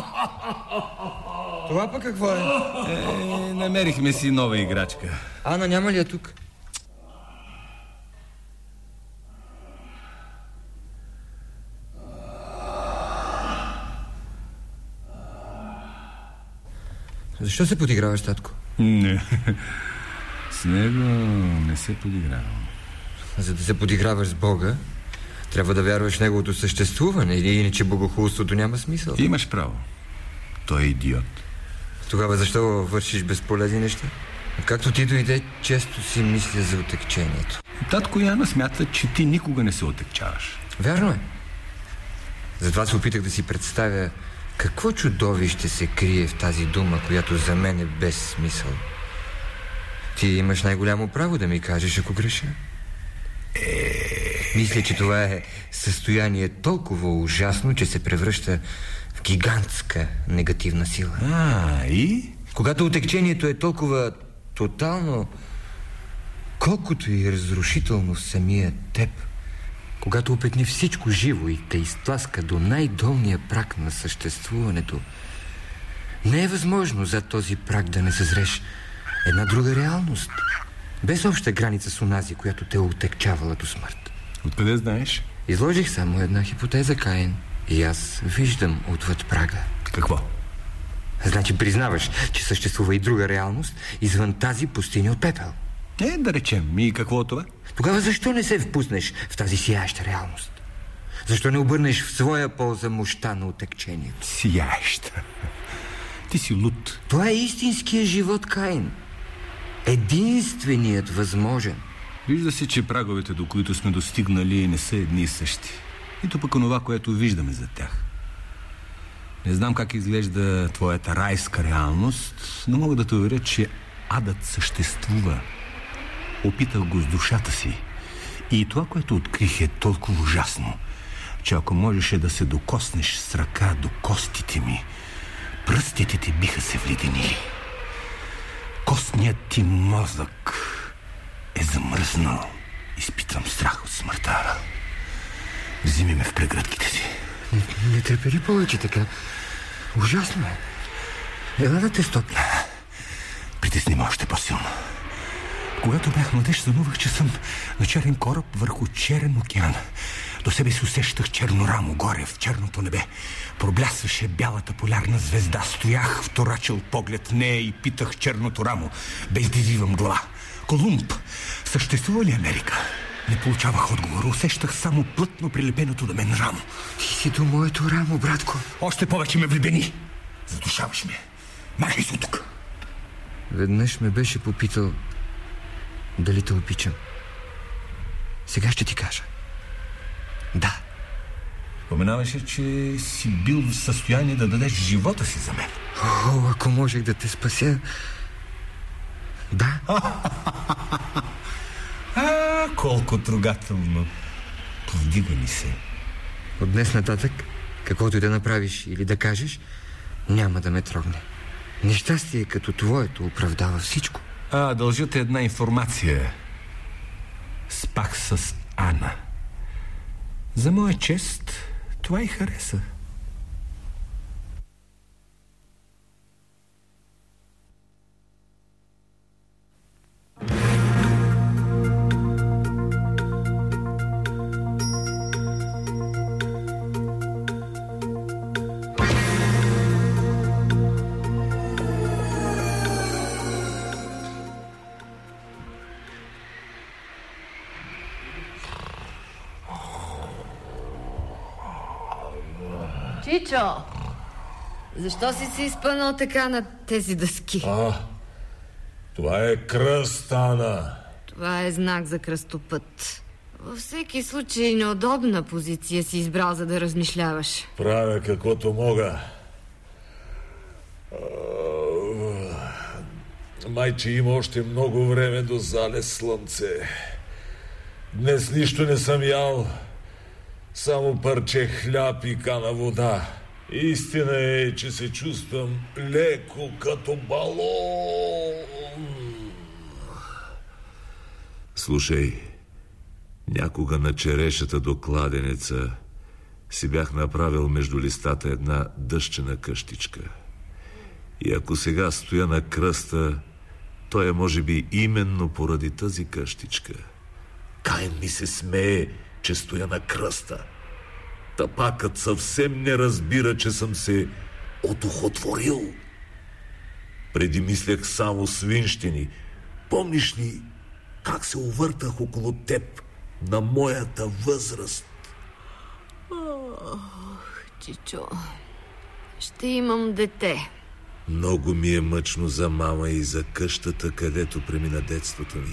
C: Това пък какво е?
E: Намерихме си нова играчка.
C: Ана няма ли я тук? Защо се подиграваш, татко?
E: Не. С него не се подигравам.
C: За да се подиграваш с Бога, трябва да вярваш в неговото съществуване, или иначе богохулството няма смисъл.
E: Имаш право. Той е идиот.
C: Тогава защо вършиш безполезни неща? Както ти дойде, често си мисля за отекчението.
E: Татко Яна смята, че ти никога не се отекчаваш.
C: Вярно е. Затова се опитах да си представя какво чудовище се крие в тази дума, която за мен е без смисъл. Ти имаш най-голямо право да ми кажеш, ако греша. Мисля, че това е състояние толкова ужасно, че се превръща в гигантска негативна сила.
E: И?
C: Когато отекчението е толкова тотално, колкото и разрушително в самия теб, когато опетни всичко живо и те изтласка до най-долния праг на съществуването, не е възможно зад този праг да не съзреш една друга реалност, без обща граница с онази, която те отекчавала до смърт.
E: Откъде знаеш?
C: Изложих само една хипотеза, Каин, и аз виждам отвъд прага.
E: Какво?
C: Значи признаваш, че съществува и друга реалност извън тази пустиня от пепел.
E: Да речем. И какво е това?
C: Тогава защо не се впуснеш в тази сияеща реалност? Защо не обърнеш в своя полза мощта на отекчението?
E: Сияеща? Ти си луд.
C: Това е истинския живот, Каин. Единственият възможен.
E: Вижда се, че праговете, до които сме достигнали, не са едни и същи. Нито пък онова, което виждаме за тях. Не знам как изглежда твоята райска реалност, но мога да те уверя, че адът съществува. Опитах го с душата си. И това, което открих, е толкова ужасно, че ако можеше да се докоснеш с ръка до костите ми, пръстите ти биха се вледенили. Костният ти мозък е замръзнал. Изпитвам страх от смъртта. Вземи ме в прегръдките си.
C: Не търпели повече така. Ужасно е. Ела да те стопна.
E: Притесни ме още по-силно. Когато бях младеж, сънувах, че съм на черен кораб върху черен океан. До себе си усещах черно рамо горе в черното небе. Проблясваше бялата полярна звезда. Стоях, вторачил поглед в нея и питах черното рамо, без да извивам глава. Колумб, съществува ли Америка? Не получавах отговор. Усещах само плътно прилепеното до мен рамо.
C: Ти си до моето рамо, братко.
E: Още повече ме влебени. Задушаваш ме. Махай се от тук.
C: Веднъж ме беше попитал дали те обичам. Сега ще ти кажа. Да.
E: Споменаваше, че си бил в състояние да дадеш живота си за мен.
C: Ако можех да те спася... Да.
E: Колко трогателно. Повдига ми се.
C: От днес нататък, каквото и да направиш или да кажеш, няма да ме трогне. Нещастие като твоето оправдава всичко.
E: Дължа те една информация. Спах с Ана. За моя чест, това и хареса.
D: Чичо, защо си се изпънал така на тези дъски?
B: Това е кръст, Ана.
D: Това е знак за кръстопът. Във всеки случай неудобна позиция си избрал, за да размишляваш.
B: Правя каквото мога. Майче, има още много време до залез слънце. Днес нищо не съм ял. Само парче хляб и кана вода. Истина е, че се чувствам леко като балон. Слушай, някога на черешата до кладенеца си бях направил между листата една дъщена къщичка. И ако сега стоя на кръста, то е може би именно поради тази къщичка. Каин ми се смее, че стоя на кръста. Тапакът съвсем не разбира, че съм се одухотворил. Преди мислех само свинщини. Помниш ли как се увъртах около теб на моята възраст?
D: Чичо, ще имам дете.
B: Много ми е мъчно за мама и за къщата, където премина детството ми.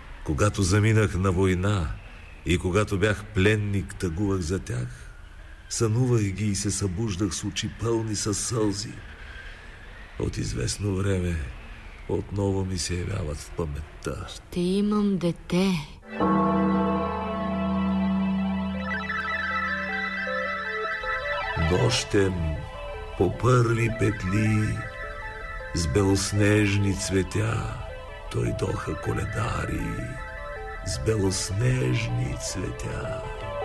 B: Когато заминах на война и когато бях пленник, тъгувах за тях. Сънувах ги и се събуждах с очи пълни със сълзи. От известно време отново ми се явяват в паметта.
D: Ще имам дете.
B: Нощем по първи петли с белоснежни цветя дойдоха коледари с белоснежни цветя.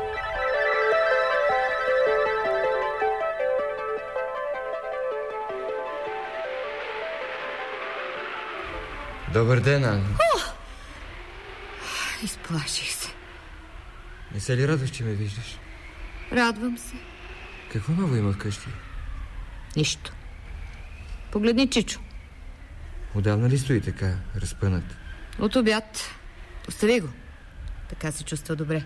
C: Добър ден, Ана.
D: Изплаших се.
C: Не се ли радваш, че ме виждаш?
D: Радвам се.
C: Какво ново има вкъщи?
D: Нищо. Погледни Чичо.
C: Отдавна ли стои така, разпънат?
D: От обяд. Остави го. Така се чувства добре.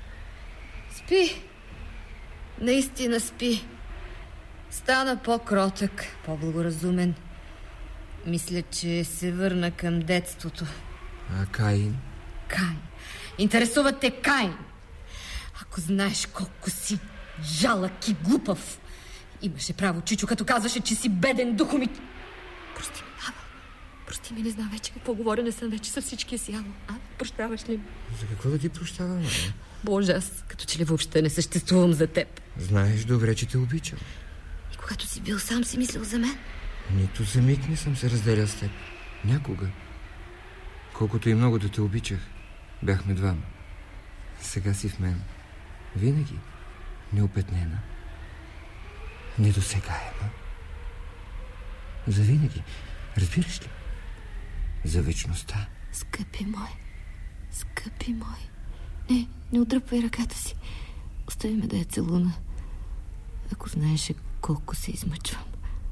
D: Спи. Наистина спи. Стана по-кротък, по-благоразумен. Мисля, че се върна към детството.
C: А Каин?
D: Каин. Интересува те Каин. Ако знаеш колко си жалък и глупав. Имаше право Чичо, като казваше, че си беден духом и... Прости ми, Ава. Прости ми, не знам вече какво говоря. Не съм вече със всичкия си, Ава. А, прощаваш ли?
C: За какво да ти прощавам, Ана?
D: Боже, аз като че ли въобще не съществувам за теб.
C: Знаеш добре, че те обичам.
D: И когато си бил сам, си мислил за мен.
C: Нито за миг не съм се разделял с теб. Някога. Колкото и много да те обичах, бяхме двама. Сега си в мен. Винаги. Неопетнена. Недосегаема. Завинаги. Разбираш ли? За вечността.
D: Скъпи мой. Скъпи мой. Не отдръпвай ръката си. Остави ме да я целуна. Ако знаеше колко се измъчвам.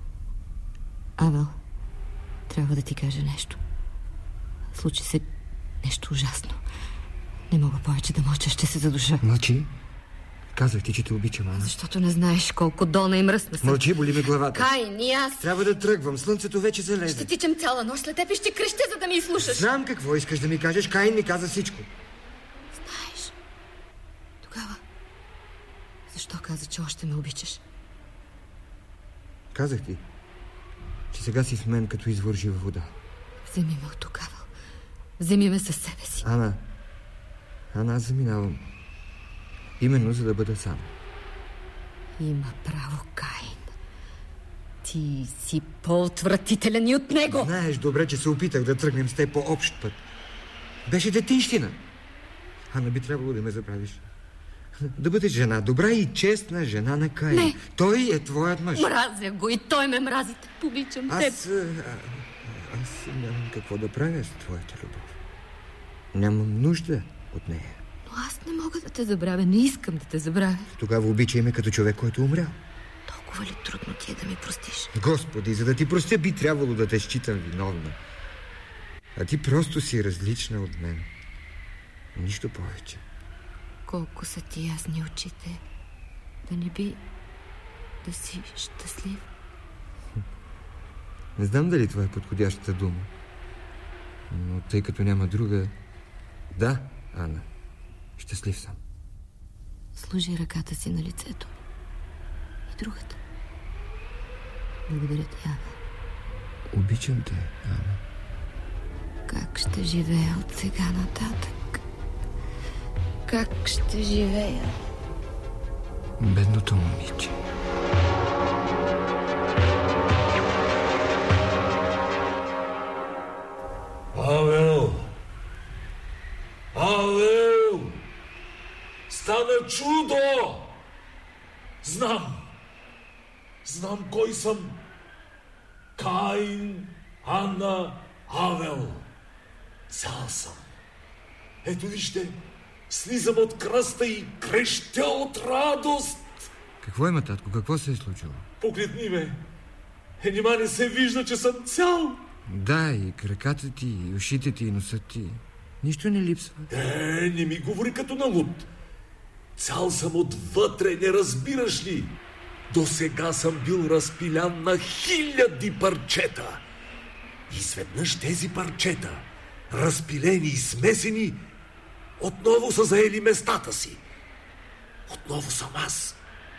D: Авел, трябва да ти кажа нещо. Случи се нещо ужасно. Не мога повече да мълча, ще се задуша.
C: Мълчи. Казах ти, че те обичам, Ана.
D: Защото не знаеш колко долна и мръсна съм.
C: Мълчи, боли ме главата.
D: Каин, и аз.
C: Трябва да тръгвам. Слънцето вече залезе.
D: Ще тичам цяла нощ след теб и ще крещя, за да ми изслушаш.
C: Знам какво искаш да ми кажеш. Каин ми каза всичко.
D: Знаеш. Тогава защо каза, че още ме обичаш?
C: Казах ти, че сега си в мен като извор жива вода.
D: Вземи ме от тук, Авел. Вземи ме със себе си.
C: Ана, аз заминавам. Именно за да бъда сам.
D: Има право, Каин. Ти си по-отвратителен и от него.
C: Знаеш добре, че се опитах да тръгнем с теб по общ път. Беше детинщина. Ана, би трябвало да ме забравиш. Да бъдеш жена, добра и честна жена на Каин.
D: Не.
C: Той е твоят мъж.
D: Мразя го и той ме мрази. Обичам теб.
C: Аз нямам какво да правя с твоята любов. Нямам нужда от нея.
D: Но аз не мога да те забравя. Не искам да те забравя.
C: Тогава обичай ме като човек, който умрял.
D: Толкова ли трудно ти е да ми простиш?
C: Господи, за да ти простя, би трябвало да те считам виновна. А ти просто си различна от мен. Нищо повече.
D: Колко са ти ясни очите. Да не би да си щастлив.
C: Не знам дали това е подходящата дума. Но тъй като няма друга... Да, Ана, щастлив съм.
D: Сложи ръката си на лицето. И другата. Благодаря ти, Ана.
C: Обичам те, Ана.
D: Как ще живея от сега нататък? Как ще живея?
C: Бедното момиче.
B: Авел! Авел! Стана чудо! Знам кой съм. Каин, Ана, Авел. Цял съм. Ето вижте, слизам от кръста и крещя от радост.
C: Какво има, татко? Какво се е случило?
B: Погледни ме. Нима не се вижда, че съм цял.
C: Да, и краката ти, и ушите ти, и носът ти. Нищо не липсва.
B: Не ми говори като на луд. Цял съм отвътре, не разбираш ли? До сега съм бил разпилян на 1000 парчета. Изведнъж тези парчета, разпилени и смесени, отново са заели местата си. Отново съм аз.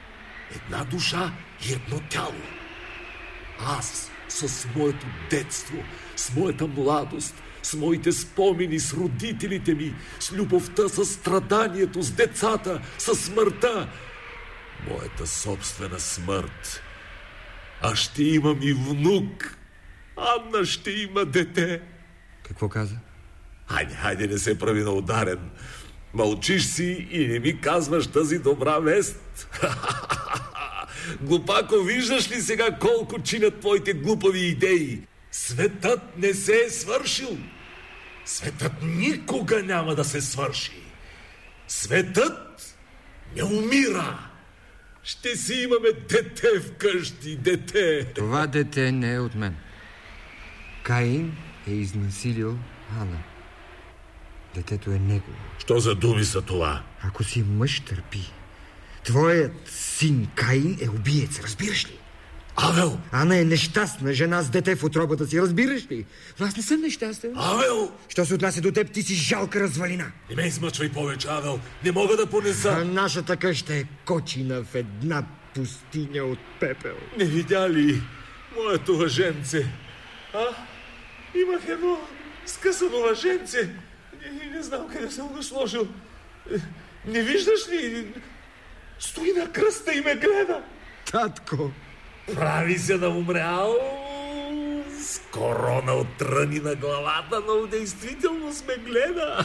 B: Една душа и едно тяло. Аз с моето детство, с моята младост, с моите спомени, с родителите ми, с любовта, с страданието, с децата, с смъртта. Моята собствена смърт. Аз ще имам и внук. Анна ще има дете.
C: Какво каза?
B: Хайде, не се прави на ударен. Мълчиш си и не ми казваш тази добра вест. Глупако, виждаш ли сега колко чинят твоите глупави идеи? Светът не се е свършил. Светът никога няма да се свърши. Светът не умира. Ще си имаме дете вкъщи, дете.
C: Това дете не е от мен. Каин е изнасилил Ана. Детето е негово.
B: Що за думи са това?
C: Ако си мъж, търпи. Твоят син Каин е убиец, разбираш ли?
B: Авел!
C: Ана е нещастна жена с дете в утробата си, разбираш ли? Но аз не съм нещастен.
B: Авел!
C: Що се отнася до теб, ти си жалка развалина.
B: Не ме измъчвай повече, Авел. Не мога да понеса.
C: Нашата къща е кочина в една пустиня от пепел.
B: Не видя ли моето лъженце? Имах едно скъсано лъженце. Не знам къде съм го сложил. Не виждаш ли? Стои на кръста и ме гледа.
C: Татко!
B: Прави се да умрял с корона от тръни на главата, но в действителност ме гледа.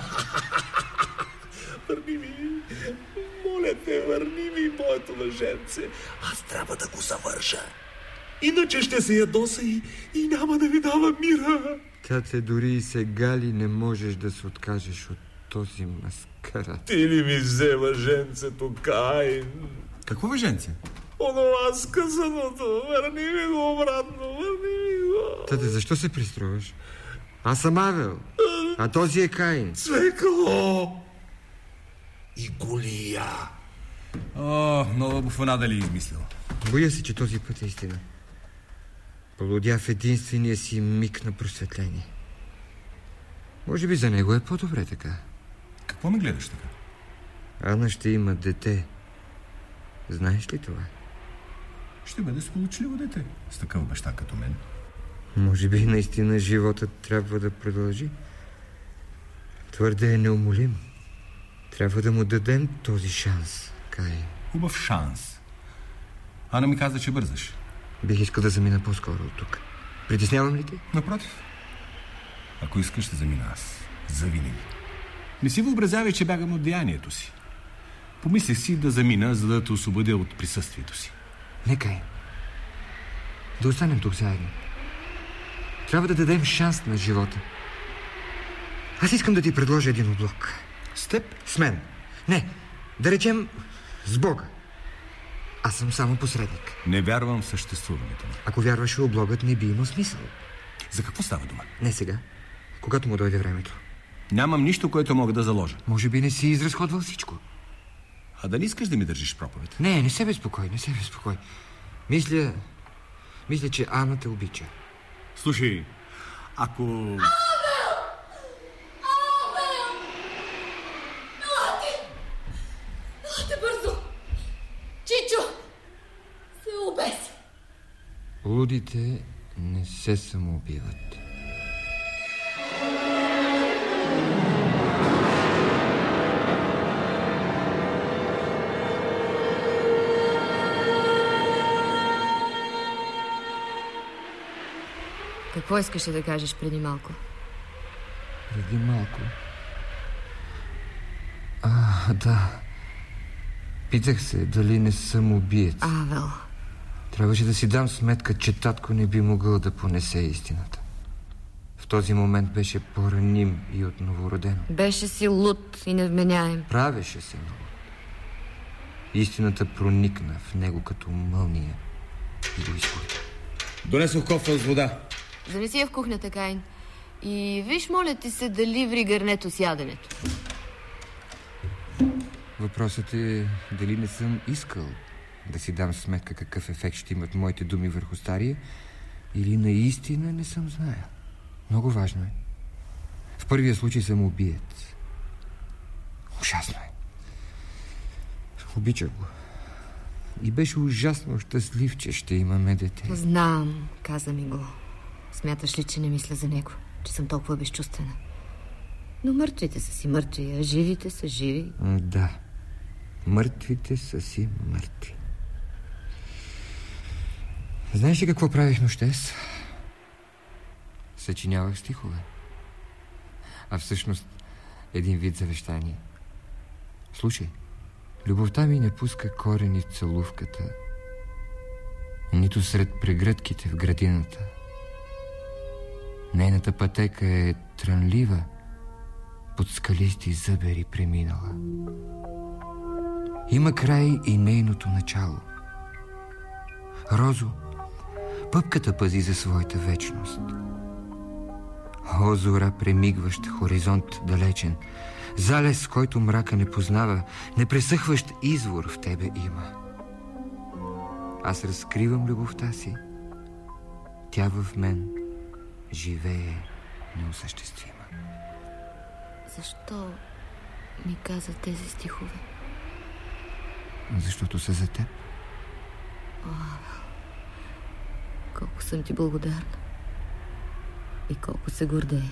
B: Върни ми, моля те, върни ми моето лъженце. Аз трябва да го завърша. Иначе ще се ядоса и няма да ви дава мира.
C: Тате, дори и сега ли не можеш да се откажеш от този маскарад?
B: Ти ли ми взе лъженцето, Каин?
E: Какво лъженце?
B: Онова скъсаното. Върни ми го обратно, върни ми го.
C: Тате, защо се приструваш? Аз съм Авел, а този е Каин.
B: Свекло! И Голия.
E: Много буфона дали измислил.
C: Боя се, че този път е истина. Полудя в единствения си миг на просветление. Може би за него е по-добре така.
E: Какво ме гледаш така?
C: Ана ще има дете. Знаеш ли това?
E: Ще бъде сполучливо дете с такъв баща като мен.
C: Може би наистина животът трябва да продължи. Твърде е неумолим. Трябва да му дадем този шанс, Кай.
E: Хубав шанс. Ана ми каза, че бързаш.
C: Бих искал да замина по-скоро от тук. Притеснявам ли те?
E: Напротив. Ако искаш, ще замина аз. Завинаги. Не си въобразявай, че бягам от деянието си. Помислих си да замина, за да те освободя от присъствието си.
C: Не, Кай. Да останем тук заедно. Трябва да дадем шанс на живота. Аз искам да ти предложа един облог.
E: С теб?
C: С мен. Не, да речем с Бога. Аз съм само посредник.
E: Не вярвам в съществуването му.
C: Ако вярваш в облогът, не би имал смисъл.
E: За какво става дума?
C: Не сега, когато му дойде времето.
E: Нямам нищо, което мога да заложа.
C: Може би не си изразходвал всичко.
E: А дали искаш да ми държиш проповед?
C: Не се безпокой, не се безпокой. Мисля, че Ана те обича.
E: Слушай, ако...
F: Авел! Елате бързо! Чичо се обеси.
C: Лудите не се самоубиват.
D: Какво искаше да кажеш преди малко?
C: Преди малко? Да. Питах се дали не съм убиец.
D: Авел.
C: Трябваше да си дам сметка, че татко не би могъл да понесе истината. В този момент беше по-раним и от новородено.
D: Беше си луд и невменяем.
C: Правеше се много. Истината проникна в него като мълния и го изгоди.
E: Донесох кофа с вода.
D: Занеси я в кухнята, Каин. И виж, моля ти се, дали ври гърнето с яденето.
C: Въпросът е дали не съм искал да си дам сметка какъв ефект ще имат моите думи върху стария, или наистина не съм знаел. Много важно е. В първия случай съм убиец. Ужасно е. Обичах го. И беше ужасно щастлив, че ще имаме дете.
D: Знам, каза ми го. Смяташ ли, че не мисля за него? Че съм толкова безчувствена? Но мъртвите са си мъртви, а живите са живи.
C: Да, мъртвите са си мъртви. Знаеш ли какво правих нощес? Съчинявах стихове. А всъщност един вид завещание. Слушай, любовта ми не пуска корени в целувката, нито сред прегръдките в градината. Нейната пътека е трънлива, под скалисти зъбери преминала. Има край и нейното начало. Розо, пъпката пази за своята вечност. О, зора, премигващ, хоризонт далечен, залез, който мрака не познава, непресъхващ извор в тебе има. Аз разкривам любовта си, тя в мен живее неосъществима.
D: Защо ми каза тези стихове?
C: Защото са за теб.
D: Колко съм ти благодарна. И колко се гордея.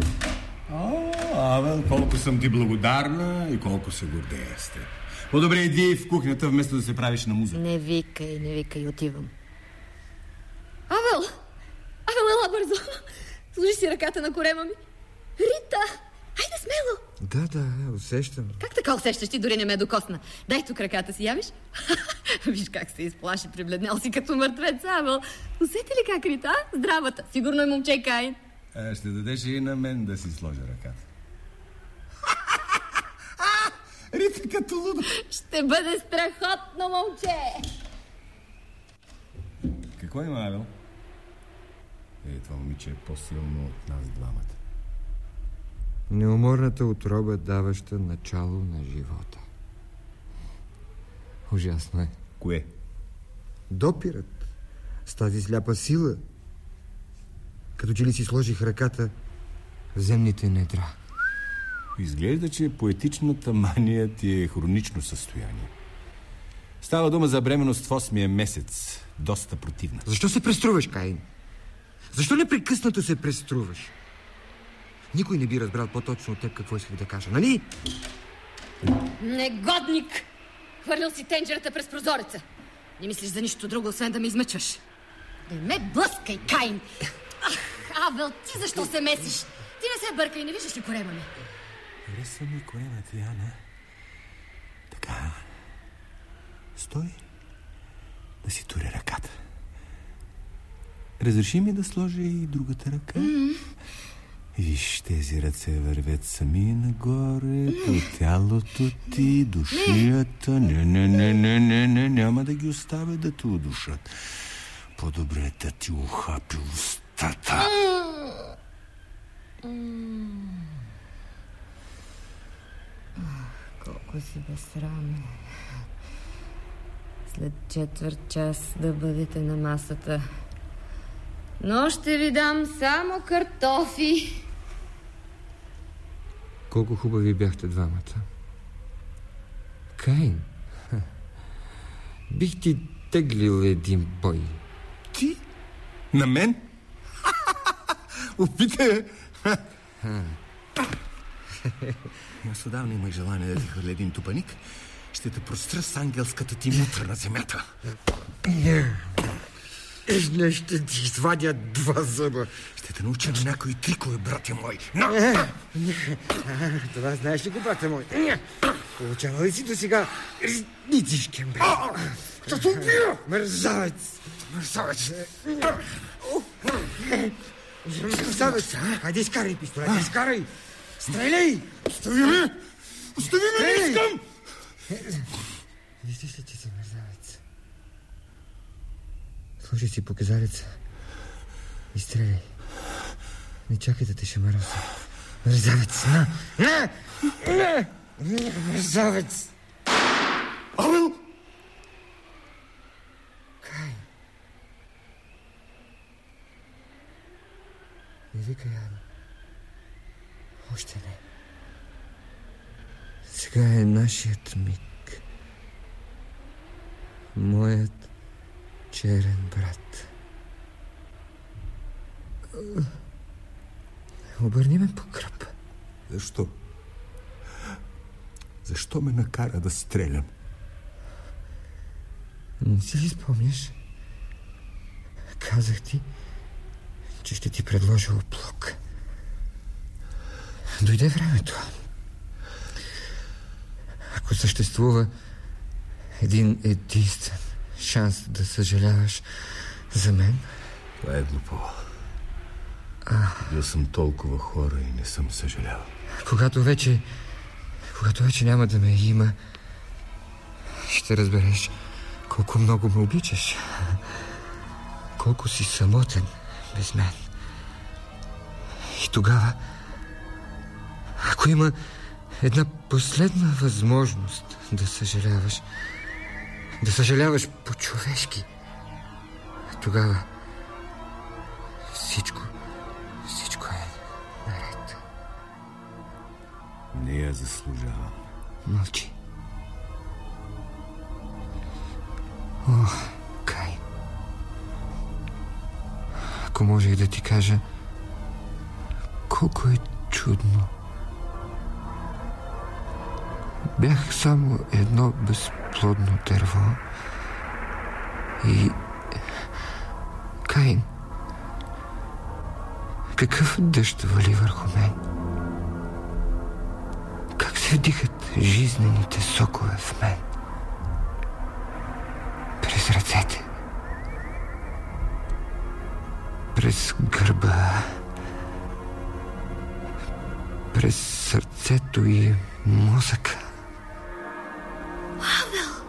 E: Авел, колко съм ти благодарна и колко се гордея с теб. По-добре иди в кухнята, вместо да се правиш на муза.
D: Не викай, отивам. Авел, ела бързо. Сложи си ръката на корема ми. Рита, хайде смело.
C: Да, усещам.
D: Как така усещаш? Ти дори не ме докосна. Дай тук ръката си, явиш? Виж как се изплаши, прибледнял си като мъртвец, Авел. Усети ли как, Рита? Здравата. Сигурно е момче Каин.
E: Ще дадеш и на мен да си сложа ръката. Рита като лудо.
D: Ще бъде страхотно момче.
E: Какво има, Авел? Това момиче е по-силно от нас двамата.
C: Неуморната отроба, даваща начало на живота. Ужасно е.
E: Кое?
C: Допирът с тази сляпа сила. Като че ли си сложих ръката в земните недра.
E: Изглежда, че поетичната мания ти е хронично състояние. Става дума за бременност в 8-я месец. Доста противна.
C: Защо се преструваш, Каин? Защо непрекъснато се преструваш? Никой не би разбрал по-точно от теб какво исках да кажа, нали?
D: Негодник! Хвърлил си тенджерата през прозореца. Не мислиш за нищо друго, освен да ме измъчваш. Не ме блъскай, Каин! Авел, ти защо се месиш? Ти не се бъркай, не виждаш ли корема ми?
E: Харесва ми корема ти, Ана. Така. Стой. Да си тури ръката. Разреши ми да сложа и другата ръка? Виж, тези ръце вървят сами нагоре, по тялото ти, душията. Не, няма да ги оставя да те удушат. По-добре да ти ухапи устата.
D: Колко си безсрамен. След четвърт час да бъдете на масата. Но ще ви дам само картофи.
C: Колко хубави бяхте двамата. Каин, бих ти теглил един бой.
E: Ти? На мен? Опитай! Аз отдавна имах желание да ти хвърля един тупаник. Ще те простра с ангелската ти мутра на земята.
C: Днес ще ти извадя 2 зъба.
E: Ще те науча на някои трикове, братя мой.
C: Това знаеш ли го, брате мой? Получава ли си до сега ризници, Шкембе?
E: Ще те убия!
C: Мързавец! Мързавец! Хайде, изкарай пистолета, изкарай! Стреляй!
E: Остави ме! Остави ме, не искам!
C: Виждаш ли, че си мързавец? Сложи си показалеца и стреляй. Не чакай да те шамароса. Мързавец! Мързавец!
E: Авел!
C: Кай! Не викай, Ана. Още не. Сега е нашият миг. моят черен брат. Обърни ме по гръб.
E: Защо? Защо ме накара да стрелям?
C: Не си ли спомняш? Казах ти, че ще ти предложа оплок. Дойде времето. Ако съществува един единствен шанс да съжаляваш за мен...
E: Това е глупо. Бил съм толкова хора и не съм съжалявал.
C: Когато вече няма да ме има, ще разбереш колко много ме обичаш. Колко си самотен без мен. И тогава, ако има една последна възможност да съжаляваш по-човешки, тогава всичко е наред.
E: Не я заслужавам.
C: Мълчи. О, Кай. Ако може и да ти кажа колко е чудно. Бях само едно безплодно дърво и... Каин, какъв дъжд вали върху мен? Как се вдихат жизнените сокове в мен? През ръцете, през гърба, през сърцето и мозъка.
D: Павел!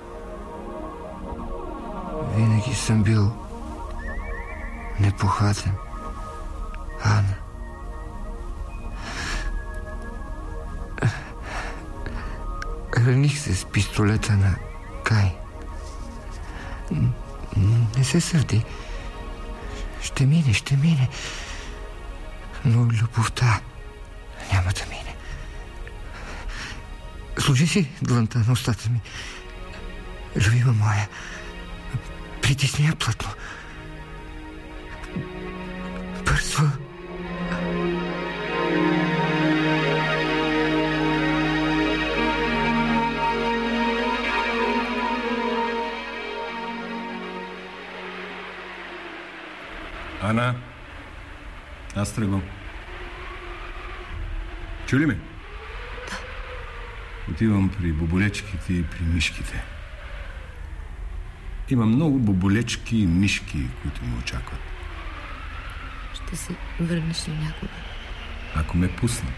C: Винаги съм бил непохватен, Ана. Раних се с пистолета на Кай. Не се сърди. Ще мине. Но любовта няма да мине. Сложи си длънта на устата ми. Любима моя, притисни я плътно. Бързо.
E: Ана, аз тръгвам. Чули ме?
D: Да.
E: Отивам при боболечките и при мишките. Има много боболечки и мишки, които ме очакват.
D: Ще се върнеш ли някога?
E: Ако ме пуснат.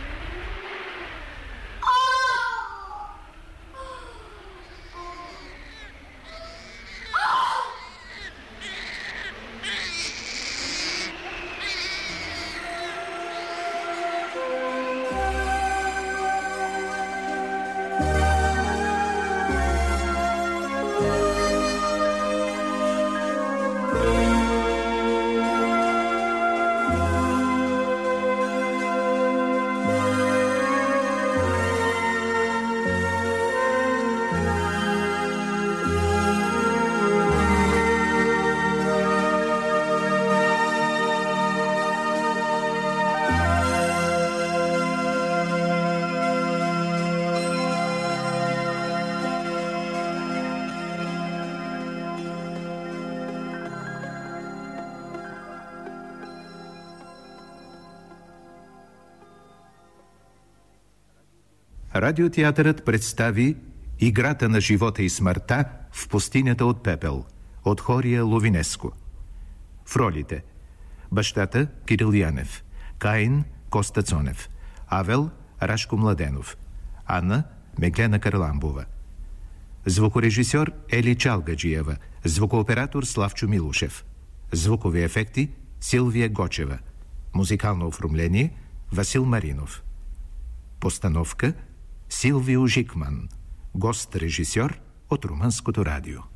A: Радиотеатърът представи Играта на живота и смъртта в пустинята от пепел от Хория Ловинеско. В ролите: бащата Кирил Янев, Каин Коста Цонев, Авел Рашко Младенов, Анна Меглена Карламбова. Звукорежисьор Ели Чалгаджиева, звукооператор Славчо Милушев. Звукови ефекти Силвия Гочева. Музикално оформление Васил Маринов. Постановка Силвио Жикман. Гост-режисьор от Румънското радио.